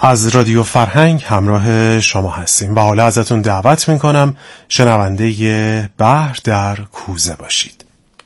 از رادیو فرهنگ همراه شما هستیم و حالا ازتون دعوت میکنم شنونده بحر در کوزه باشید.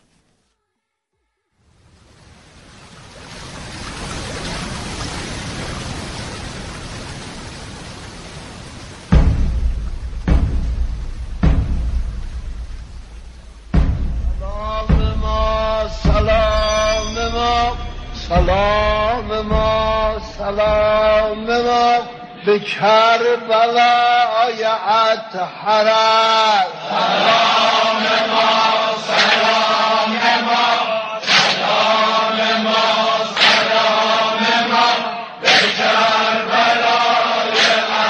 سلام ما به کربلای اطهرت، سلام ما سلام ما سلام ما سلام ما به کربلای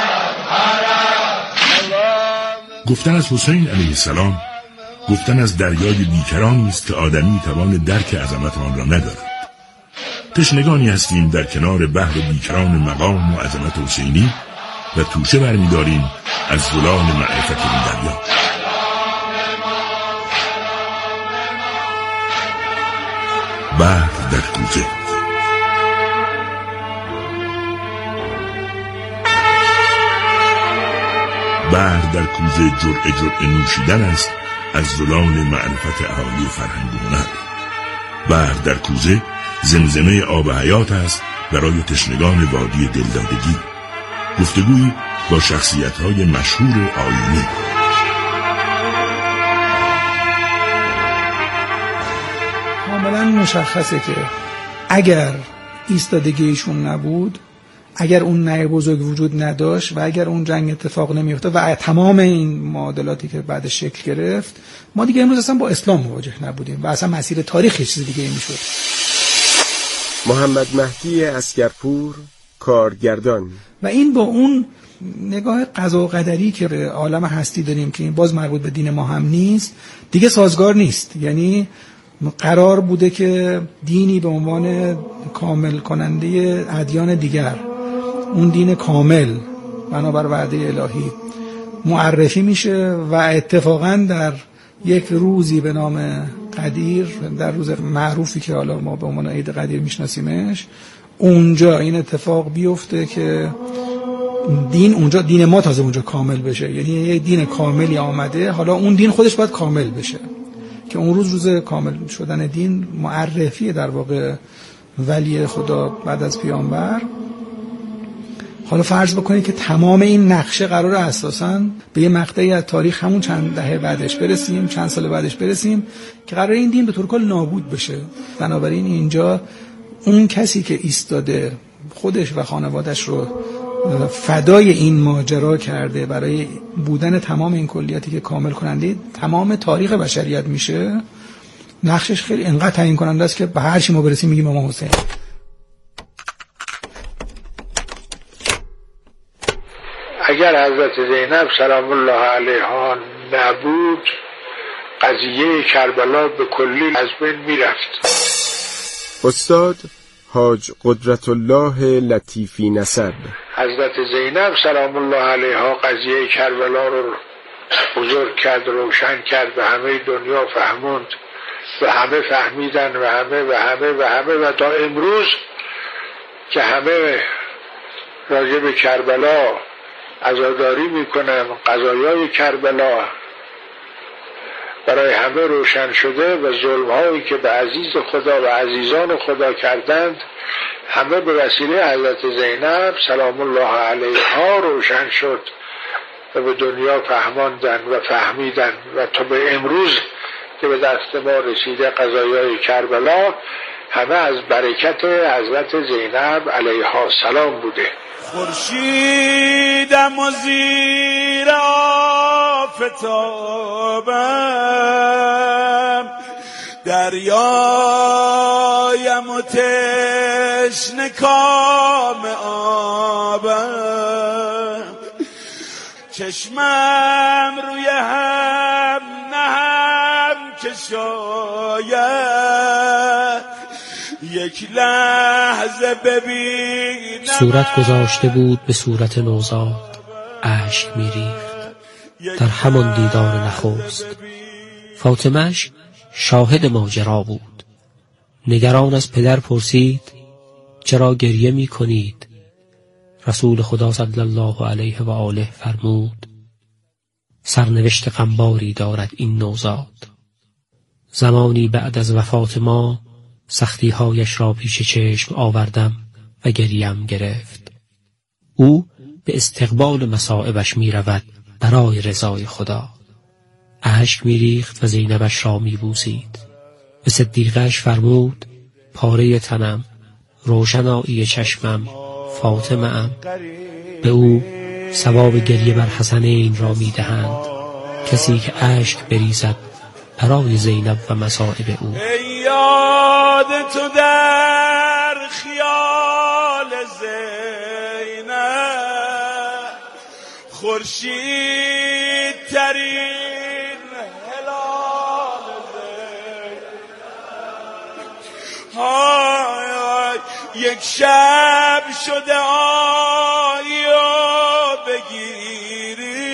اطهرت. گفتن از حسین علیه السلام گفتن از دریای بیکرانی است که آدمی توان درک عظمت آن را ندارد. تشنگانی هستیم در کنار بحر بیکران مقام و عظمت حسینی و توشه برمی‌داریم از زلال معرفت این دریا. بحر در کوزه. بحر در کوزه جرعه نوشیدن است از زلال معرفت اهالی فرهنگ و هنر. بحر در کوزه زمزمه آب حیات است برای تشنگان وادی دلدادگی. گفتگویی با شخصیت‌های مشهور آیینی. کاملا مشخصه که اگر ایستادگیشون نبود، اگر اون نهی بزرگ وجود نداشت و اگر اون جنگ اتفاق نمی‌افتاد و تمام این معادلاتی که بعد شکل گرفت، ما دیگه امروز اصلا با اسلام مواجه نبودیم و اصلا مسیر تاریخ یه چیز دیگه میشد. محمد مهدی عسگرپور، کارگردان. و این با اون نگاه قضا و قدری که به عالم هستی داریم که این باز مربوط به دین ما هم نیست، دیگه سازگار نیست. یعنی قرار بوده که دینی به عنوان کامل کننده ادیان دیگر، اون دین کامل بنابر وعده الهی معرفی میشه و اتفاقا در یک روزی به نام قدیر، در روز معروفی که حالا ما به عنوان عید قدیر میشناسیمش، اونجا این اتفاق بیفته که دین ما تازه اونجا کامل بشه. یعنی یک دین کاملی آمده، حالا اون دین خودش باید کامل بشه که اون روز کامل شدن دین معرفی در واقع ولی خدا بعد از پیامبر. حالا فرض بکنید که تمام این نقشه قرار اساساً به یه مقطعی از تاریخ همون چند دهه بعدش برسیم، چند سال بعدش برسیم که قرار این دین به طور کل نابود بشه. بنابراین اینجا اون کسی که ایستاده خودش و خانوادش رو فدای این ماجرا کرده برای بودن تمام این کلیاتی که کامل کننده تمام تاریخ بشریت میشه، نقشش خیلی انقدر تعیین کننده است که به هر چی ما برسیم میگیم امام حسین. اگر حضرت زینب سلام الله علیها نبود، قضیه کربلا به کلی از بین میرفت. استاد حاج قدرت الله لطیفی نسب. حضرت زینب سلام الله علیها قضیه کربلا رو بزرگ کرد، روشن کرد، به همه دنیا فهموند و همه فهمیدن و تا امروز که همه راجع به کربلا عزاداری میکنن، قضایای کربلا برای همه روشن شده و ظلم‌هایی که به عزیز خدا و عزیزان خدا کردند همه به وسیله حضرت زینب سلام الله علیها روشن شد و به دنیا فهماندن و فهمیدن و تا به امروز که به دست ما رسیده قضایای کربلا همه از برکت حضرت زینب علیها السلام بوده. خورشیدم و زیر آفتابم، دریایم و تشنه کام آبم، چشمم روی هم نهم که شاید یک لحظه ببینم. صورت گذاشته بود به صورت نوزاد، اشک میریخت در همان دیدار نخست. فاطمه‌اش شاهد ماجرا بود. نگران از پدر پرسید چرا گریه می کنید؟ رسول خدا صلی الله علیه و آله فرمود: سرنوشت غمباری دارد این نوزاد. زمانی بعد از وفات ما سختی‌هایش را پیش چشم آوردم و گریم گرفت. او به استقبال مصائبش می رود برای رضای خدا. اشک می ریخت و زینبش را می بوسید. به صدیقش فرمود: پاره تنم، روشنایی چشمم، فاطمه ام. به او ثواب گریه بر حسنین را می دهند، کسی که اشک بریزد برای زینب و مصائب او. یاد تو در خیال زینب، خورشید ترین هلال زینب، یک شب شده آیا بگیری،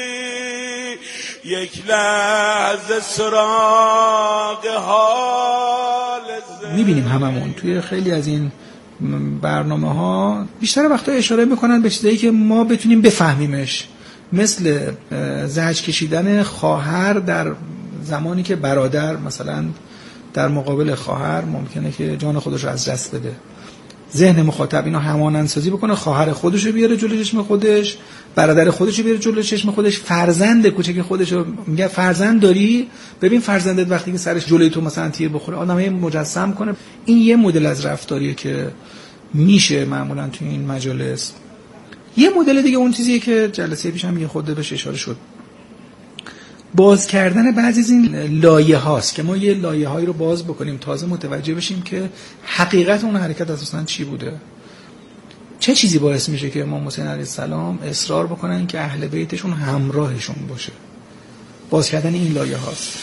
یک لحظه سراغ حال زینب. میبینیم هممون توی خیلی از این برنامه ها بیشتر وقتا اشاره میکنن به چیزایی که ما بتونیم بفهمیمش، مثل زجر کشیدن خواهر در زمانی که برادر مثلا در مقابل خواهر ممکنه که جان خودش رو از دست بده. ذهن مخاطب اینو همانندسازی بکنه، خواهر خودش رو بیاره جلوی چشم خودش، برادر خودش رو بیاره جلوی چشم خودش، فرزند کوچک خودش رو میگه فرزند داری، ببین فرزندت وقتی که سرش جلوی تو مثلا تیر بخوره آدمه مجسم کنه. این یه مدل از رفتاریه که میشه معمولا تو این مجالس. یه مدل دیگه اون چیزیه که جلسه پیشم یه خورده بهش اشاره شد، باز کردن بعضی از این لایه هاست که ما یه لایه هایی رو باز بکنیم تازه متوجه بشیم که حقیقت اون حرکت اساساً چی بوده. چه چیزی باعث میشه که امام حسین علیه السلام اصرار بکنن که اهل بیتشون همراهشون باشه. باز کردن این لایه هاست.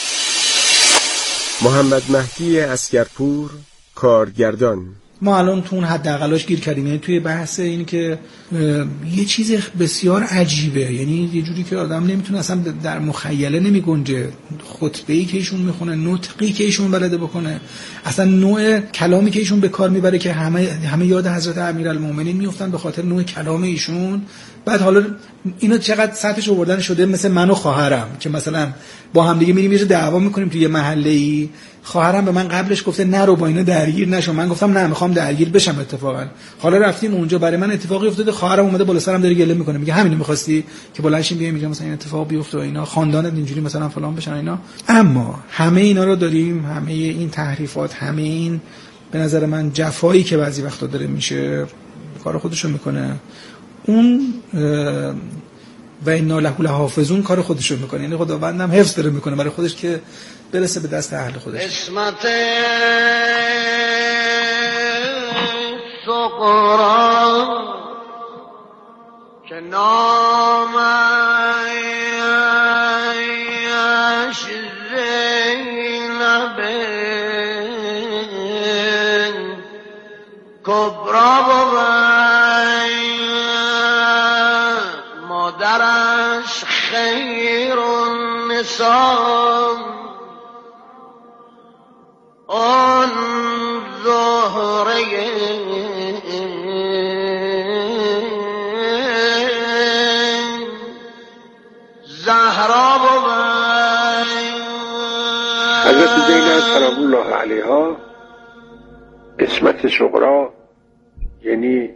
محمد مهدی عسگرپور، کارگردان. ما الان تو اون حداقلش گیر کردیم، یعنی توی بحث این که یه چیز بسیار عجیبه، یعنی یه جوری که آدم نمیتونه اصلا در مخیله نمیگنجه. خطبه‌ای که ایشون میخونه، نطقی که ایشون بلده بکنه، اصلا نوع کلامی که ایشون به کار میبره که همه یاد حضرت امیرالمومنین میافتن به خاطر نوع کلام ایشون. بعد حالا اینو چقدر سطحش آوردن شده، مثل من و خواهرم که مثلا با هم دیگه میریم یه دعوا میکنیم توی محله‌ای، خواهرم به من قبلش گفته نرو با اینا درگیر نشو، من گفتم نه میخوام درگیر بشم. اتفاقا حالا رفتیم اونجا، برای من اتفاقی افتاده، خواهرم اومده بالا سرم داره گله میکنه، میگه همینو می‌خواستی که بلندشیم بیایم اینجا مثلا این اتفاق بیفته و اینا، خاندانت اینجوری مثلا فلان بشن اینا. اما همه اینا رو داریم، همه این تحریفات، همه این به نظر من جفایی که بعضی وقتا داره میشه، کار خودشو میکنه. اون و انا له لحافظون کار خودشو میکنه، یعنی خداوندم حفظ داره میکنه برای خودش که برسه به دست اهل خودش. اسمت سقرا که نامش زینب کبرا بود، مادرش خیر النساء، آن زهره زهرا بود. حضرت زینب سلام الله علیها قسمت صغرا، یعنی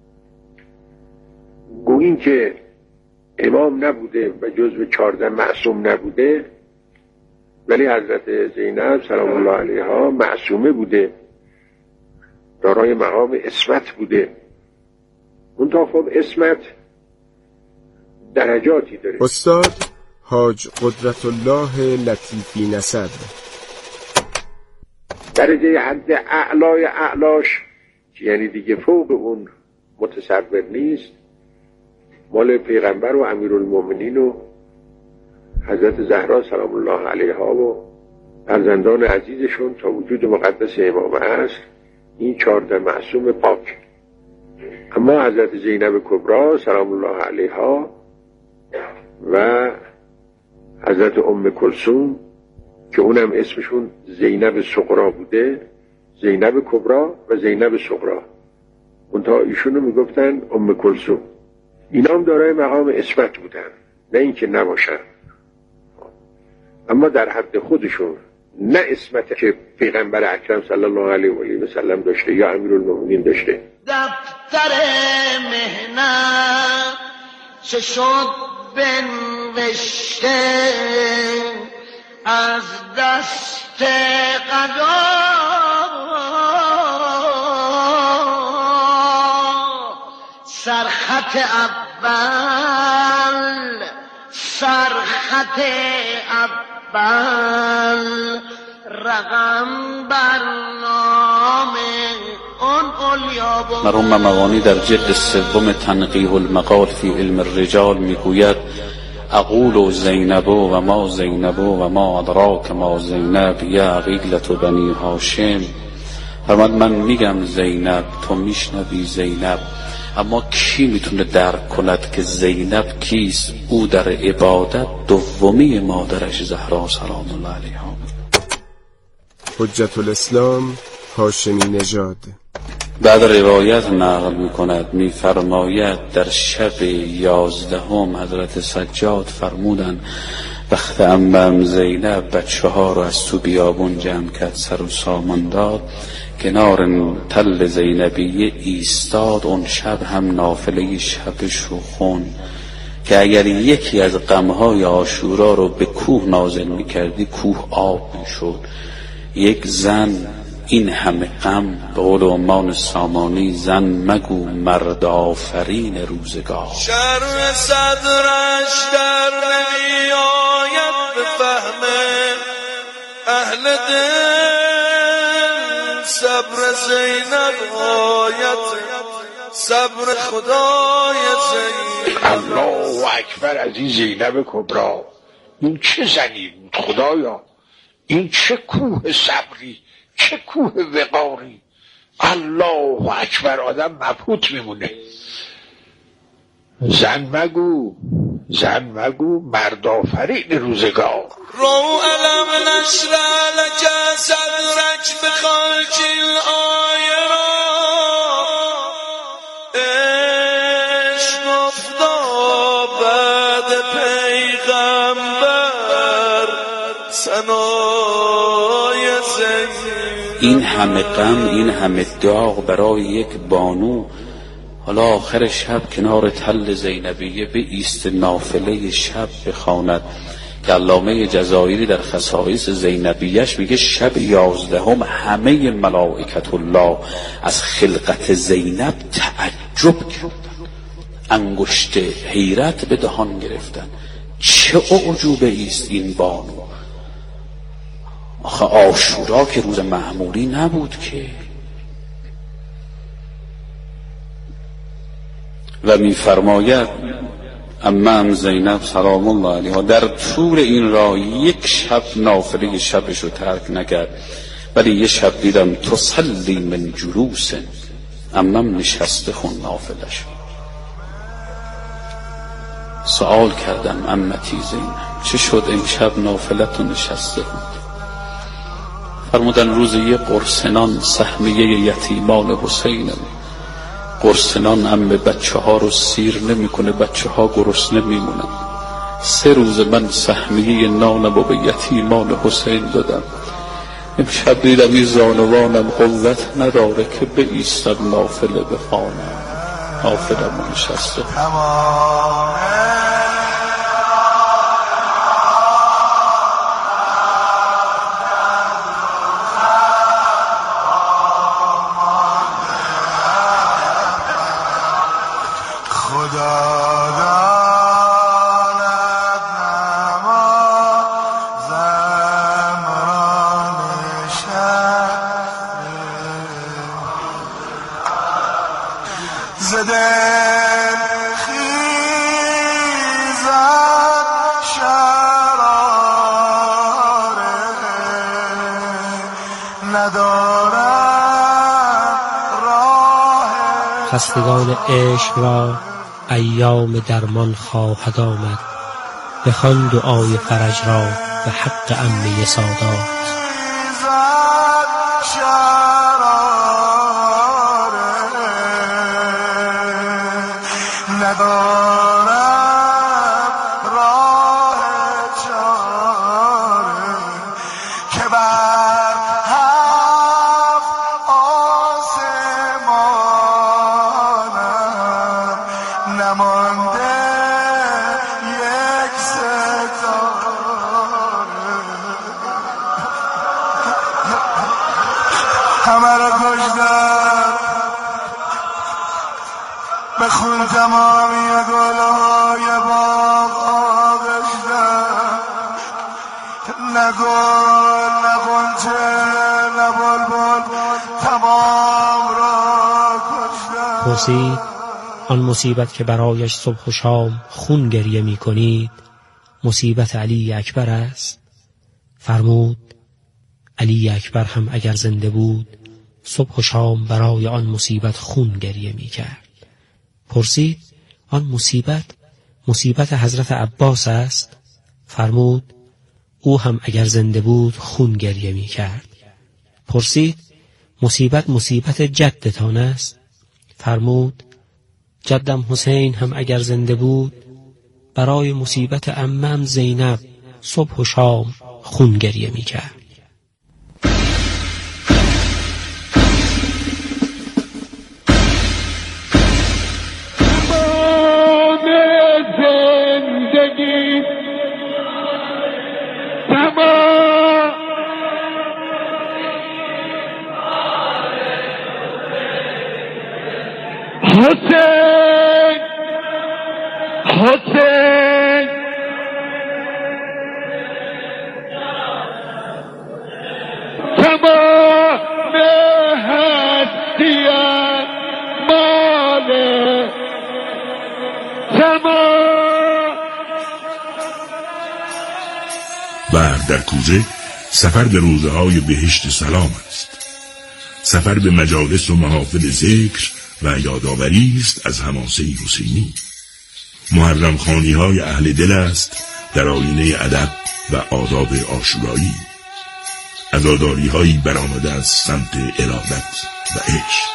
گویین که امام نبوده و جزو 14 معصوم نبوده، ولی حضرت زینب سلام الله علیها معصومه بوده، دارای مقام عصمت بوده. اون تا خب عصمت درجاتی داره. استاد حاج قدرت الله لطیفی نصر. درجه حد اعلای اعلاش یعنی دیگه فوق اون متصور نیست، مال پیغمبر و امیرالمومنین و حضرت زهرا سلام الله علیها و فرزندان عزیزشون تا وجود مقدس امام عصر، این 14 معصوم پاک. اما حضرت زینب کبرا سلام الله علیها و حضرت ام کلثوم که اونم اسمشون زینب صغرا بوده، زینب کبرا و زینب صغرا، منتها ایشونو میگفتن ام کلثوم. اینا هم دارای مقام عصمت بودن، نه اینکه نباشن، اما در حد خودشون، نه عصمت که پیغمبر اکرم صلی الله علیه و آله و سلم داشته یا امیرالمومنین داشته. دفتر مهنت چه شد بنوشته از دست قضا، سرخط اول سرخط اول رقم برنامه اون علیا بود. مرحوم مموانی در جلد سوم تنقیح المقال فی علم الرجال میگوید اقول زینب و ما زینب و ما ادراک ما زینب یا عقیلة بنی هاشم. فرمود من میگم زینب، تو میشنوی زینب، اما کی میتونه درک کند که زینب کیست؟ او در عبادت دومی مادرش زهرا سلام الله علیها. حجت الاسلام هاشمی نژاد بعد روایت نقل میکند، میفرماید در شب 11 حضرت سجاد فرمودن وقت عمم زینب بچه ها رو از تو بیابون جمع کرد، سر و سامان داد، کنار تل زینبیه ایستاد. اون شب هم نافله شبش رو خون که اگر یکی از غمهای عاشورا رو به کوه نازل میکردی کوه آب میشد. یک زن این همه غم، به قول عمان سامانی، زن مگو مرد آفرین روزگار. شرم صدرش در نمی آید به فهم اهل دل، صبر زینب آید صبر خدای زینب. الله اکبر از این زینب کبرا، این چه زنی بود خدایا، این چه کوه صبری، چه کوه وقاری. الله اکبر، آدم مبهوت میمونه. زن مگو مرد آفرین روزگار. رو علم نشر لک صدرک بخالک الآیه را، عشق افتا بعد پیغمبر ثنای زین. این همه غم، این همه داغ برای یک بانو. حالا آخر شب کنار تل زینبیه به ایست نافله شب بخواند که علامه جزایری در خصائص زینبیش میگه شب 11 همه ملائکت الله از خلقت زینب تعجب کردن، انگشت حیرت به دهان گرفتن. چه اعجوبه ایست این بانو، آخه عاشورا که روز معمولی نبود که. و میفرماید عمم زینب سلام الله علیها در طول این راه یک شب نافله شبش رو ترک نکرد، ولی یه شب دیدم تصلی من جلوس، عمم نشسته خون نافلش. سوال کردم عمتی زینب چه شد امشب نافلتو نشسته بود؟ فرمودن روز یه قرصنان سهمیه یتیمان حسینه، قرصنان عمه بچه ها رو سیر نمی کنه، بچه ها گرسنه میمونن. 3 روز من سهمیه نانم رو به یتیمان حسین دادم. امشب دیدم این زانوانم قوت نداره که به ایستم نافله بخوانم، نافلم رو نشسته. خستگان عشق را ایام درمان خواهد آمد، بخوان دعای فرج را به حق عمه سادات. ندارم راه چاره که بر هفت آسمانم نمانده یک ستاره همه را کشتم بخون تمامی گلهای باغ آغشتم نه گل نه غنچه نه بلبل تمام را کشتم. پرسید آن مصیبت که برایش صبح و شام خون گریه می کنید مصیبت علی اکبر است؟ فرمود علی اکبر هم اگر زنده بود صبح و شام برای آن مصیبت خون گریه می کرد. پرسید آن مصیبت حضرت عباس است؟ فرمود او هم اگر زنده بود خون گریه می کرد. پرسید مصیبت جدتان است؟ فرمود جدم حسین هم اگر زنده بود برای مصیبت عمم زینب صبح و شام خون گریه می کرد. حسین تمام هستیت مال تمام. بحر در کوزه سفر به روزه های بهشت سلام است. سفر به مجالس و محافل ذکر و یادآوری است از حماسه حسینی. محرم خانی های اهل دل است در آینه ادب و آداب عاشورایی. عزاداری هایی برآمده از سمت ارادت و عشق.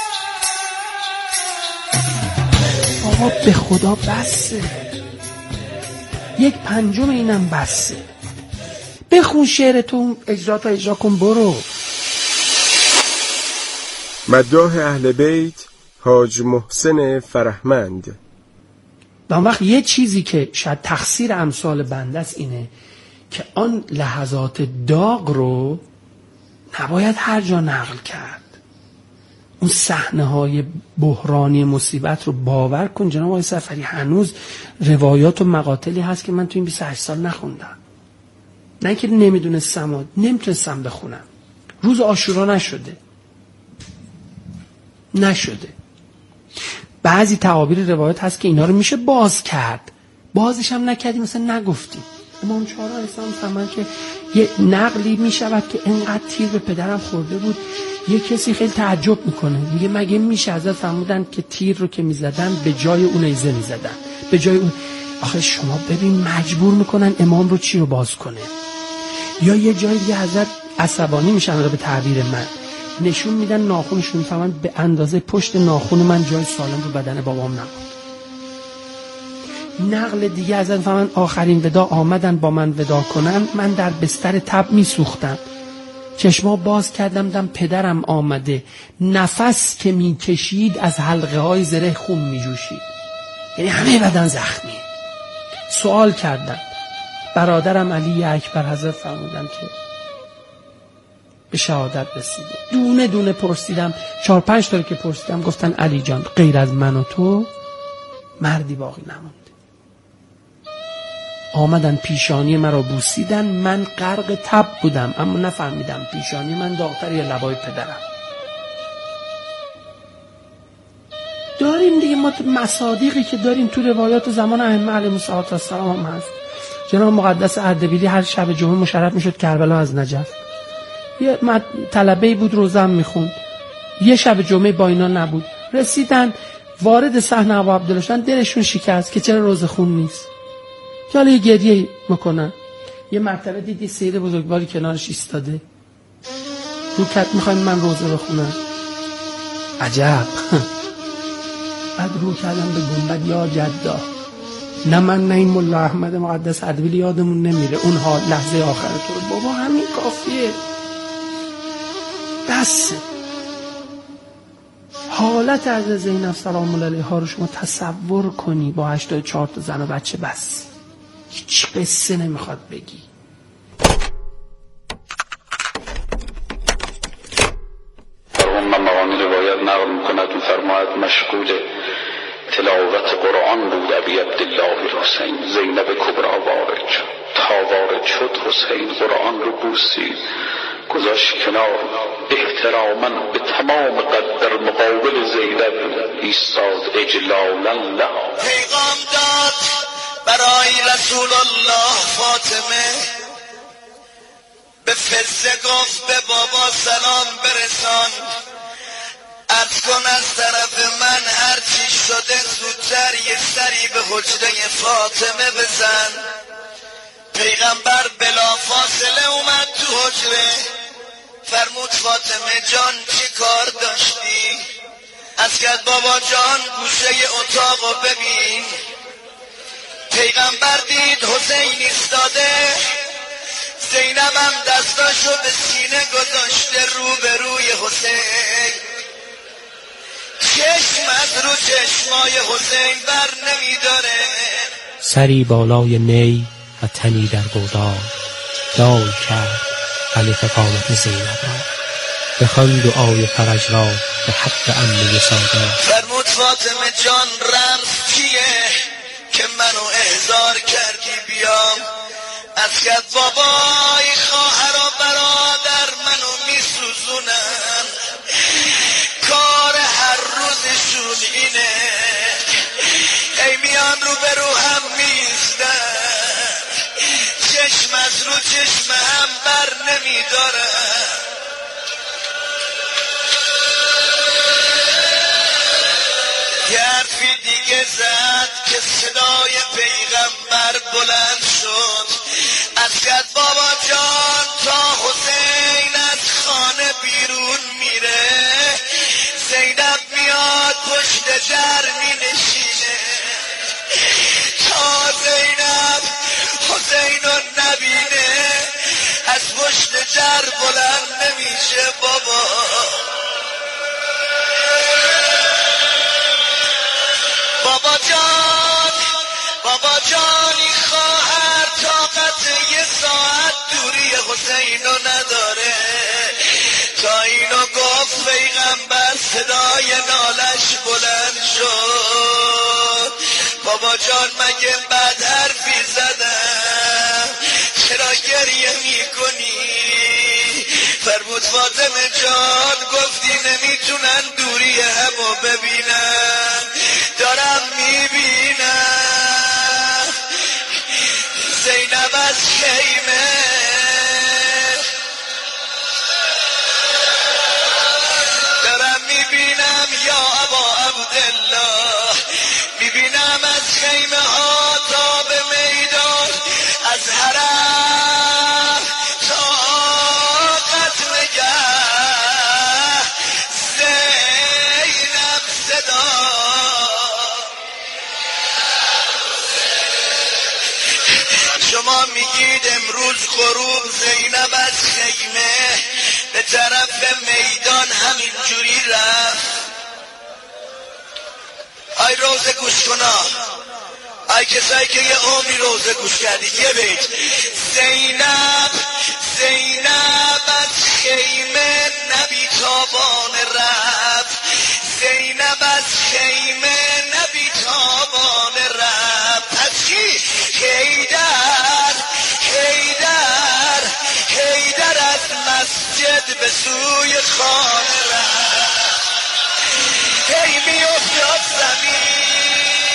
آقا به خدا بسه، 1/5 اینم بسه. بخون شعرتون، اجرا کن برو. مداح اهل بیت حاج محسن فرهمند. و وقت یه چیزی که شاید تقصیر امثال بنده است اینه که آن لحظات داغ رو نباید هر جا نقل کرد. اون صحنه‌های بحرانی مصیبت رو باور کن جناب آقای سفری هنوز روایات و مقاتلی هست که من تو این 28 سال نخوندم. نه که نمیتونستم بخونم. روز عاشورا نشده. بعضی تعابیر روایت هست که اینا رو میشه باز کرد، بازش هم نکردیم، مثلا نگفتیم. امام چهار اسلام فهمن که یه نقلی میشود که انقدر تیر به پدرم خورده بود، یه کسی خیلی تعجب میکنه، میگه مگه میشه ازت فرمودن که تیر رو که میزدن به جای اون نیزه میزدن، به جای اون. آخه شما ببین مجبور میکنن امام رو چی رو باز کنه. یا یه جای دیگه حضرت عصبانی میشن رو به تعبیر من نشون میدن ناخونشون، میفهمن به اندازه پشت ناخون من جای سالم رو بدن بابام نبود. نقل دیگه ازن فهمن آخرین ودا آمدن با من ودا کنن، من در بستر تب میسوختم، چشما باز کردم دم پدرم آمده، نفس که میکشید از حلقه های زره خون میجوشید. یعنی همه بدن زخمی. سوال کردم، برادرم علی اکبر حضرت فرمودن که به شهادت رسیده. دونه دونه پرسیدم، 4-5 تا که پرسیدم گفتن علی جان غیر از من و تو مردی باقی نمونده. آمدن پیشانی مرا بوسیدن، من غرق تب بودم اما نفهمیدم پیشانی من داغ‌تر یا لبای پدرم. داریم دیگه ما مصادیقی که داریم تو روایات زمان ائمه علیهم السلام هم هست. جناب مقدس اردبیلی هر شب جمعه مشرف میشد کربلا از نجف. یه طلبه‌ای بود روزه میخوند، یه شب جمعه با اینا نبود، رسیدن وارد صحنه ابو عبدالله شدن، دلشون شکست که چرا روزه خون نیست، که حالا یه گریه میکنن. یه مرتبه دیدی سید بزرگواری کنارش ایستاده، رو کت میخواین من روزه بخونم. عجب بعد رو کردم به گنبد، یا جدا، نه من نه این ملا احمد مقدس اردبیلی یادمون نمیره اون حال لحظه آخر تو. بابا همین کافیه، بسه. حالت از زینب سلام الله علیها رو شما تصور کنی با 84 تا زن و بچه، بس هیچ قصه نمیخواد بگی. من مقامی روایت نقل میکند میفرماید مشغول تلاوت قرآن بود ابی عبدالله حسین. زینب کبرا وارد شد. تا وارد شد حسین قرآن رو بوسید، گذاشت کنار، احتراما به تمام قد در مقابل زینب ایستاد اجلالا لها. پیغام داد برای رسول الله فاطمه، به فزه گفت به بابا سلام برسان، عرض کن از طرف من هر چی شده زودتر یه سری به حجره فاطمه بزن. پیغمبر بلا فاصله اومد تو حجره، فرمود فاطمه جان چی کار داشتی؟ از کرد بابا جان گوشه اتاقو ببین. پیغمبر دید حسین ایستاده، زینبم دستاشو به سینه گذاشته روبروی حسین، چشم از رو چشمای حسین بر نمیداره. سری بالای نی و تنی در گودال، دال کرد خلیفه قامت زینب را، بخوان دعای فرج را به حق عمه ساده. فرمود فاطمه جان رمز کیه که منو احضار کردی بیام؟ از کد بابای خواهر و برادر منو میسوزونن، کار هر روزشون اینه، ای میان رو به رو هم میزدن، چشم از رو چشم هم بر نمیدارن. یه حرفی دیگه زد که صدای پیغمبر بلند شد، از کد بابا جان تا حسین از خانه بیرون میره، زینب میاد پشت در می نشینه، تا زینب حسین رو نبینه از پشت در بلند نمیشه. بابا جانی خواهر طاقت یه ساعت دوری حسینو نداره، تا اینو گفت پیغمبر صدای نالش بلند شد، بابا جان مگه بد حرفی زدم چرا گریه میکنی؟ فرمود فاطمه جان گفتی نمیتونن دوری همو ببینن، دارم میبینم زینب از خیمه، دارم میبینم یا ابا عبدالله، میبینم از خیمه ها تا به میدان، از حرم تا قتلگه زینب صدا. شما میگید امروز غروب زینب از خیمه به طرف میدان همینجوری رفت. ای روزه گوش کنا، ای کسایی که یه عمری روزه گوش کردید، یه بیت زینب از خیمه نبی تابان رفت، زینب از خیمه نبی تابان رفت. پس کی؟ حیدر از مسجد به سوی خانه رفت، هی میافتاد زمین.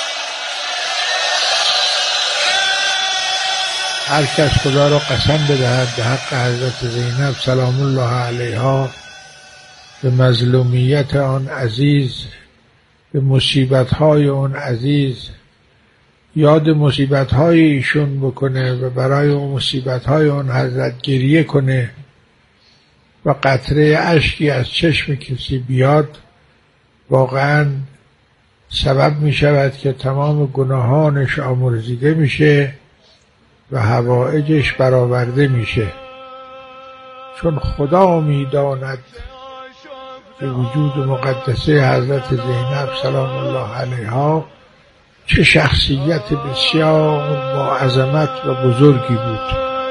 هر کس خدا را قسم بدهد به حق حضرت زینب سلام الله علیها، به مظلومیت آن عزیز، به مصیبت‌های آن عزیز یاد مصیبت‌های ایشون بکنه و برای اون مصیبت‌های آن حضرت گریه کنه و قطره اشکی از چشم کسی بیاد، واقعا سبب می شود که تمام گناهانش آمرزیده میشه و حوائجش برآورده میشه، چون خدا میداند که وجود مقدسه حضرت زینب سلام الله علیها چه شخصیت بسیار با عظمت و بزرگی بود.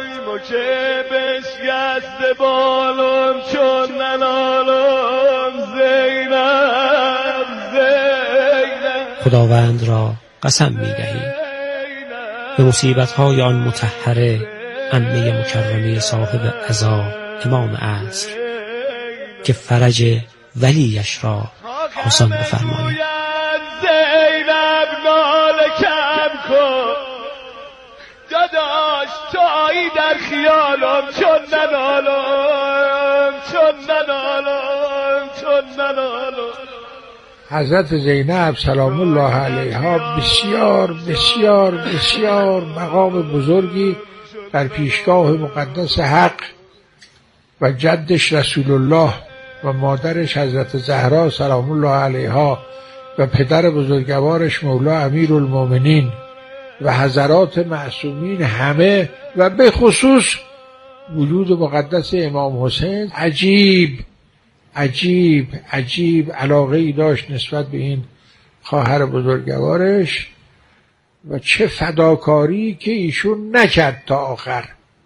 خداوند را قسم می‌دهیم به مصیبت‌های آن مطهره عمه مکرمه صاحب عزا امام عصر که فرج ولیش را آسان بفرماید. زینب ناله کم کن داداش، تویی در خیالم چون ننالم. حضرت زینب سلام الله علیها بسیار بسیار بسیار مقام بزرگی در پیشگاه مقدس حق و جدش رسول الله و مادرش حضرت زهرا سلام الله علیها و پدر بزرگوارش مولا امیرالمومنین و حضرات معصومین همه و به خصوص وجود مقدس امام حسین عجیب عجیب عجیب علاقه ای داشت نسبت به این خواهر بزرگوارش و چه فداکاری که ایشون نکرد تا آخر.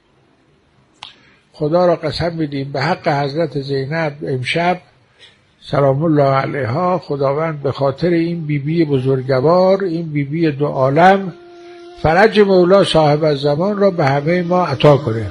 خدا را قسم میدیم به حق حضرت زینب امشب سلام الله علیها خداوند به خاطر این بیبی بزرگوار، این بیبی دو عالم، فرج مولا صاحب الزمان را به همه ما عطا کنه.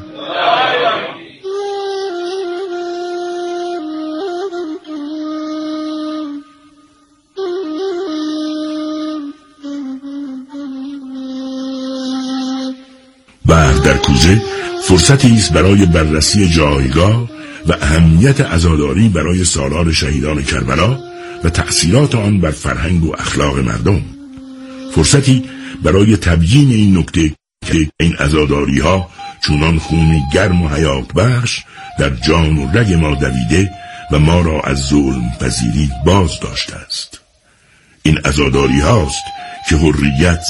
بحر در کوزه فرصتی است برای بررسی جایگاه و اهمیت عزاداری برای سالار شهیدان کربلا و تأثیرات آن بر فرهنگ و اخلاق مردم. فرصتی برای تبیین این نکته که این عزاداری ها چونان خونی گرم و حیات بخش در جان و رگ ما دویده و ما را از ظلم پذیری باز داشته است. این عزاداری هاست که حریت،